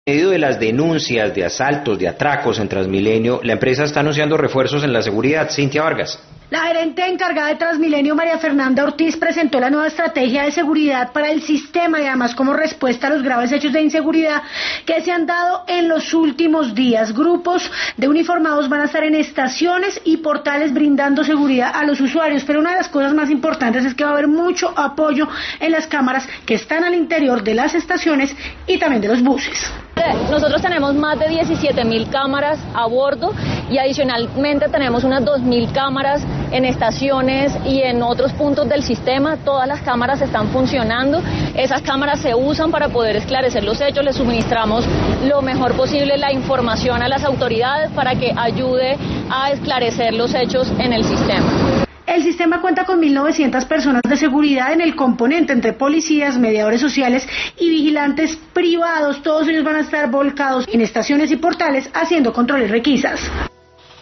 En medio de las denuncias de asaltos, de atracos en Transmilenio, la empresa está anunciando refuerzos en la seguridad. Cintia Vargas. La gerente encargada de Transmilenio, María Fernanda Ortiz, presentó la nueva estrategia de seguridad para el sistema y además como respuesta a los graves hechos de inseguridad que se han dado en los últimos días. Grupos de uniformados van a estar en estaciones y portales brindando seguridad a los usuarios, pero una de las cosas más importantes es que va a haber mucho apoyo en las cámaras que están al interior de las estaciones y también de los buses. Nosotros tenemos más de 17.000 cámaras a bordo y adicionalmente tenemos unas 2.000 cámaras en estaciones y en otros puntos del sistema. Todas las cámaras están funcionando. Esas cámaras se usan para poder esclarecer los hechos. Les suministramos lo mejor posible la información a las autoridades para que ayude a esclarecer los hechos en el sistema. El sistema cuenta con 1.900 personas de seguridad en el componente entre policías, mediadores sociales y vigilantes privados. Todos ellos van a estar volcados en estaciones y portales haciendo controles y requisas.